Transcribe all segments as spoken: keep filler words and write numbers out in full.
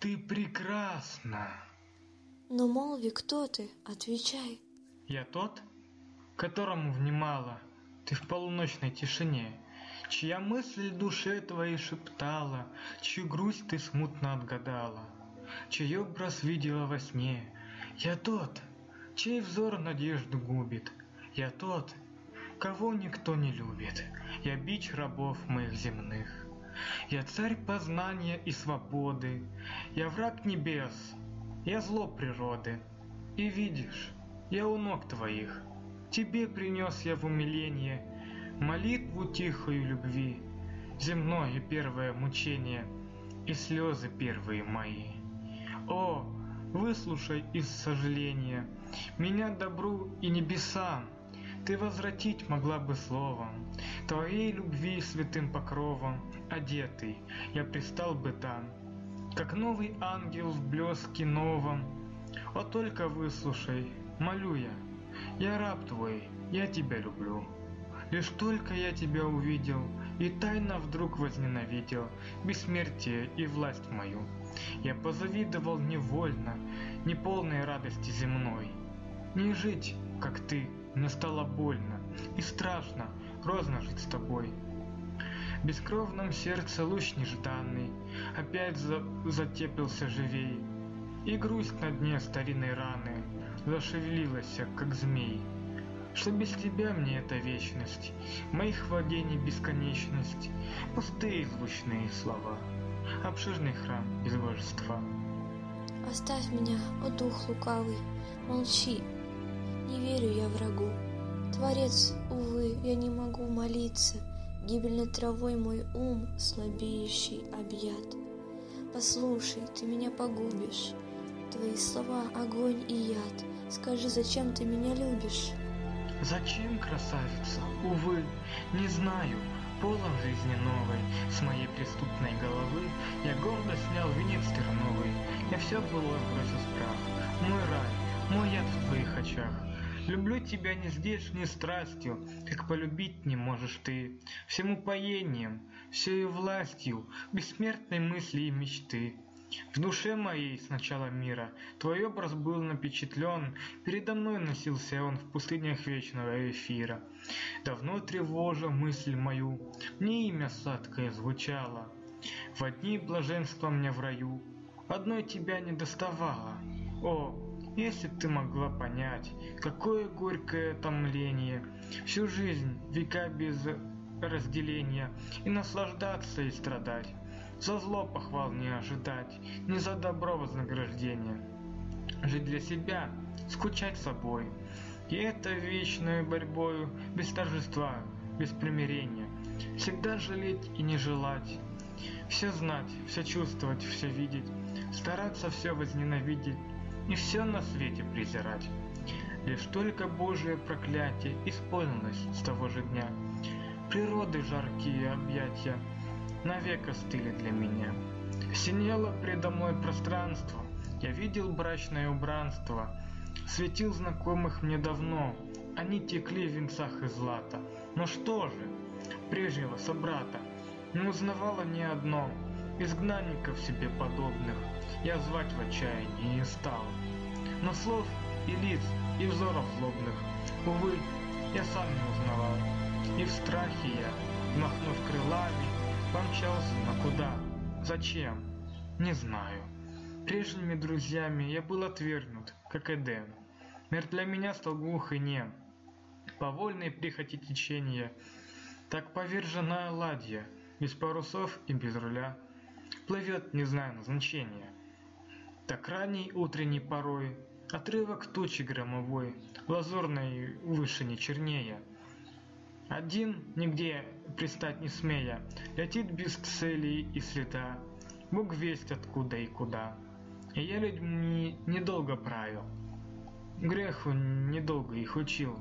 Ты прекрасна. Но молви, кто ты? Отвечай. Я тот, которому внимала ты в полуночной тишине, чья мысль душе твоей шептала, чью грусть ты смутно отгадала, чей образ видела во сне. Я тот, чей взор надежду губит. Я тот, кого никто не любит. Я бич рабов моих земных. Я царь познания и свободы. Я враг небес. Я зло природы. И видишь, я у ног твоих. Тебе принес я в умиление молитву тихою любви, земное первое мучение и слезы первые мои. О, выслушай из сожаления меня добру и небесам. Ты возвратить могла бы словом твоей любви святым покровом одетый, я пристал бы там, как новый ангел в блеске новом. О, только выслушай, молю я, я раб твой, я тебя люблю. Лишь только я тебя увидел и тайно вдруг возненавидел бессмертие и власть мою, я позавидовал невольно неполной радости земной. Не жить, как ты, мне стало больно и страшно, грозно жить с тобой. В бескровном сердце луч нежданный опять за... затеплился живей, и грусть на дне старинной раны зашевелилась, как змей. Что без тебя мне эта вечность, моих владений бесконечность, пустые звучные слова, обширный храм без божества. Оставь меня, о дух лукавый, молчи, не верю я врагу. Творец, увы, я не могу молиться, гибельной травой мой ум слабеющий объят. Послушай, ты меня погубишь, твои слова огонь и яд. Скажи, зачем ты меня любишь? Зачем, красавица? Увы, не знаю. Полон жизни новой, с моей преступной головы я гордо снял венец терновый. Я все было бросил в прах. Мой рай, мой яд в твоих очах. Люблю тебя не здешней страстью, как полюбить не можешь ты. Всему поением, всею властью бессмертной мысли и мечты. В душе моей с начала мира твой образ был напечатлен, передо мной носился он в пустынях вечного эфира. Давно тревожа мысль мою, мне имя сладкое звучало. В одни блаженства мне в раю, одной тебя не доставало. О, если б ты могла понять, какое горькое томление, всю жизнь, века без разделения, и наслаждаться и страдать. За зло похвал не ожидать, не за добро вознаграждения. Жить для себя, скучать собой, и это вечною борьбою, без торжества, без примирения. Всегда жалеть и не желать, все знать, все чувствовать, все видеть, стараться все возненавидеть и все на свете презирать. Лишь только Божие проклятие исполнилось с того же дня. Природы жаркие объятия навек остыли для меня. Синело предо мной пространство, я видел брачное убранство, светил знакомых мне давно, они текли в венцах из злата. Но что же, прежнего собрата не узнавала ни одно, изгнанников себе подобных я звать в отчаянии не стал. Но слов и лиц, и взоров злобных, увы, я сам не узнавал. И в страхе я, махнув крылами, помчался, но куда? Зачем? Не знаю. Прежними друзьями я был отвергнут, как Эдем. Мир для меня стал глух и нем. По вольной прихоти течения, так поверженная ладья, без парусов и без руля, плывет, не зная назначения. Так ранней утренней порой, отрывок тучи громовой, лазурной вышине чернея, один, нигде пристать не смея, летит без цели и следа, Бог весть откуда и куда. И я людьми недолго правил, греху недолго их учил,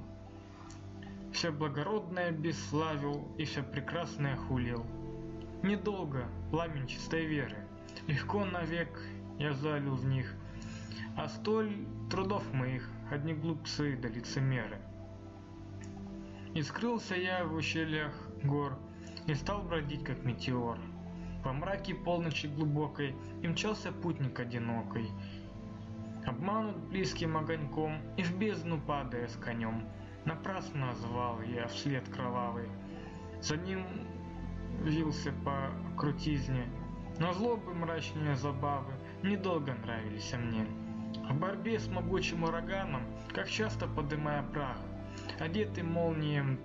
все благородное бесславил и все прекрасное хулил. Недолго пламень чистой веры, легко навек я залил в них, а столь трудов моих одни глупцы да лицемеры. И скрылся я в ущельях гор, и стал бродить, как метеор. Во мраке полночи глубокой и мчался путник одинокой, обманут близким огоньком и в бездну падая с конем. Напрасно звал я вслед кровавый, за ним вился по крутизне, но злобы мрачные забавы недолго нравились мне. В борьбе с могучим ураганом, как часто подымая прах, одетый молнием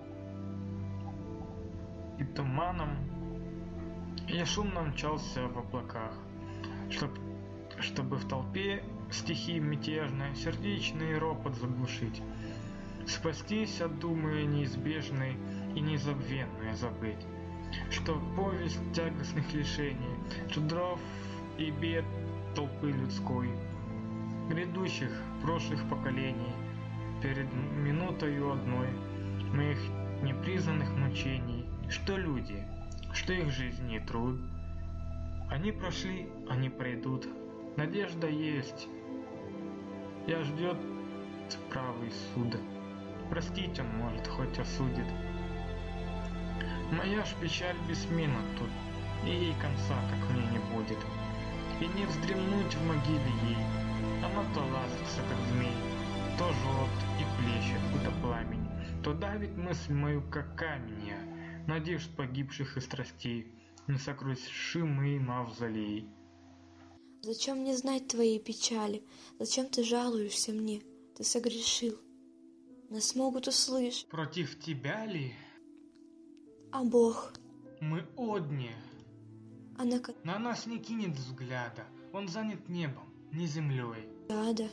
и туманом, я шумно мчался в облаках, чтоб, чтобы в толпе стихии мятежной сердечный ропот заглушить, спастись от думы неизбежной и незабвенной забыть, что повесть тягостных лишений, трудов и бед толпы людской, грядущих прошлых поколений, перед минутою одной моих непризнанных мучений, что люди, что их жизнь и труд, они прошли, они пройдут, надежда есть, я ждет правый суд, простить он может, хоть осудит. Моя ж печаль бессменна тут, и ей конца, как мне, не будет, и не вздремнуть в могиле ей, она то ластится, как змей, то жжет и плещет, будто пламень, то давит мысль мою, как камень, надежд погибших и страстей, несокрушимый мавзолей. Зачем мне знать твои печали? Зачем ты жалуешься мне? Ты согрешил. Нас могут услышать. Против тебя ли? А Бог? Мы одни. А на... На нас не кинет взгляда. Он занят небом, не землей. Да, да.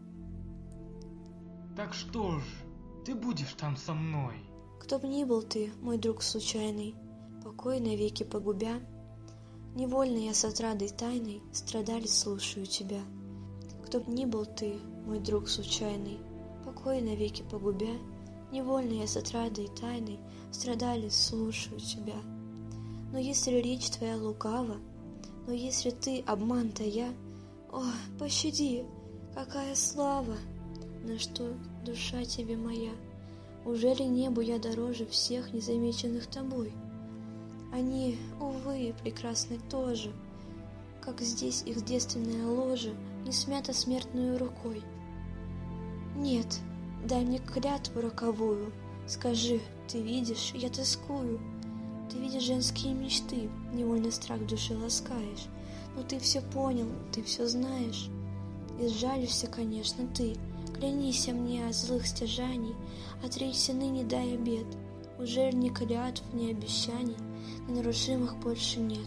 Так что ж, ты будешь там со мной? Кто б ни был ты, мой друг случайный, покой навеки погубя, невольно я с отрадой тайной страдали слушаю тебя. Кто б ни был ты, мой друг случайный, покой навеки погубя, невольно я с отрадой тайной страдали слушаю тебя. Но если речь твоя лукава, но если ты обман тая, о, пощади, какая слава, на что душа тебе моя. Ужели небу я дороже всех незамеченных тобой? Они, увы, прекрасны тоже, как здесь их девственное ложе не смято смертную рукой. Нет, дай мне клятву роковую, скажи, ты видишь, я тоскую. Ты видишь женские мечты, невольно страх души ласкаешь, но ты все понял, ты все знаешь. И сжалишься, конечно, ты, клянися мне от злых стяжаний, отречься ныне дай обет, уже ни клятв, ни обещаний, ненарушимых больше нет.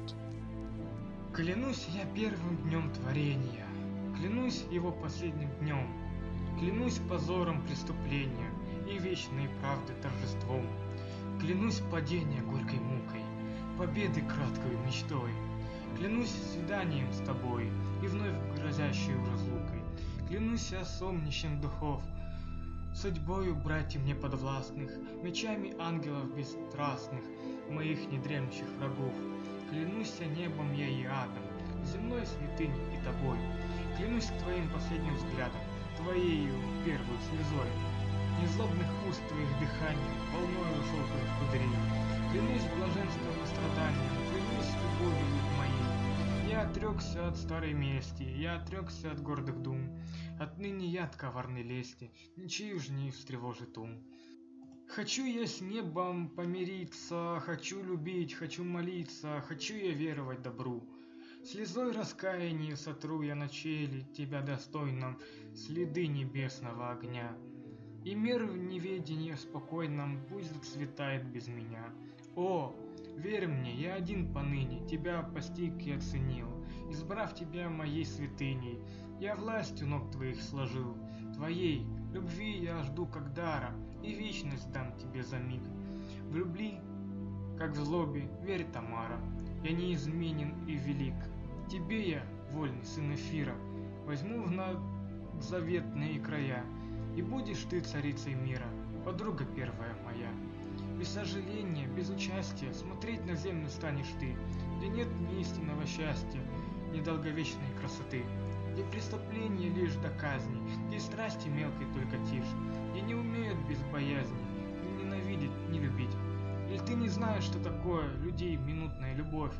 Клянусь я первым днем творения, клянусь его последним днем, клянусь позором преступления и вечной правды торжеством, клянусь падения горькой мукой, победы краткой мечтой, клянусь свиданием с тобой и вновь грозящей разлукой, клянусь я сомнищем духов, судьбою братьев неподвластных, мечами ангелов бесстрастных, моих недремлющих врагов, клянусь я небом я и адом, земной святыней и тобой, клянусь твоим последним взглядом, твоею первой слезой, незлобных уст твоих дыханием, волною шелковых кудрей, клянусь блаженством и страданием, клянусь любовью моей. Я отрекся от старой мести, я отрекся от гордых дум, отныне я от коварной лести, ничью ж не встревожит ум. Хочу я с небом помириться, хочу любить, хочу молиться, хочу я веровать добру. Слезой раскаяния сотру я на челе тебя достойном следы небесного огня. И мир в неведении спокойном пусть зацветает без меня. О, верь мне, я один поныне тебя постиг и оценил, избрав тебя моей святыней, я власть у ног твоих сложил, твоей любви я жду как дара, и вечность дам тебе за миг. В любви, как в злобе, верь, Тамара, я неизменен и велик. Тебе я, вольный сын Эфира, возьму в заветные края, и будешь ты царицей мира, подруга первая моя. Без сожаления, без участия смотреть на землю станешь ты, где нет ни истинного счастья, ни долговечной красоты, где преступление лишь до казни, где страсти мелкой только тишь, где не умеют без боязни ни ненавидеть, ни любить. Или ты не знаешь, что такое людей минутная любовь,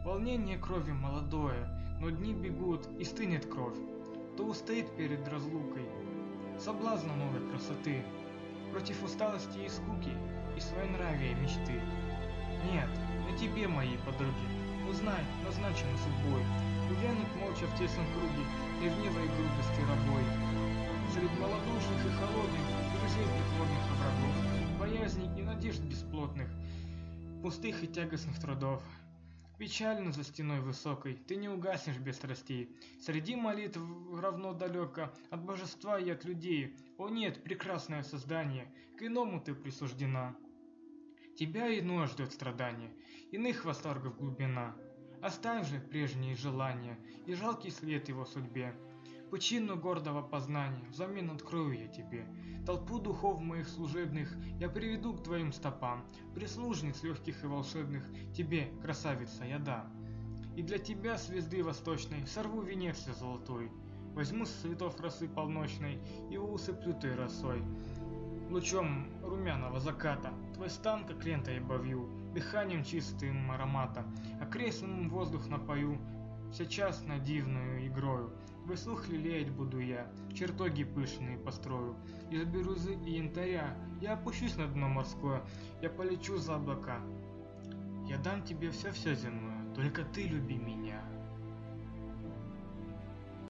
Волнение крови молодое, но дни бегут и стынет кровь. То устоит перед разлукой соблазна новой красоты, против усталости и скуки и своенравия мечты. Нет, на тебе, моей подруги, узнай, назначено судьбой, увянуть молча в тесном круге ревнивой грубости рабой. Среди малодушных и холодных, друзей притворных и врагов, боязней и надежд бесплотных, пустых и тягостных трудов. Печально за стеной высокой ты не угаснешь без страстей. Среди молитв равно далеко от божества и от людей. О нет, прекрасное создание, к иному ты присуждена. Тебя иное ждет страдания, иных восторгов глубина. Оставь же прежние желания и жалкий след его судьбе. Пучину гордого познания взамен открою я тебе. Толпу духов моих служебных я приведу к твоим стопам. Прислужниц легких и волшебных тебе, красавица, я дам. И для тебя, звезды восточной, сорву венец золотой. Возьму с цветов росы полночной и усыплю той росой. Лучом румяного заката твой стан, как лентой обовью, дыханием чистым аромата, окрестным воздух напою, сейчас на дивную игрою. Твой слух лелеять буду я, чертоги пышные построю. Из бирюзы и янтаря я опущусь на дно морское, я полечу за облака. Я дам тебе все-все земное, только ты люби меня.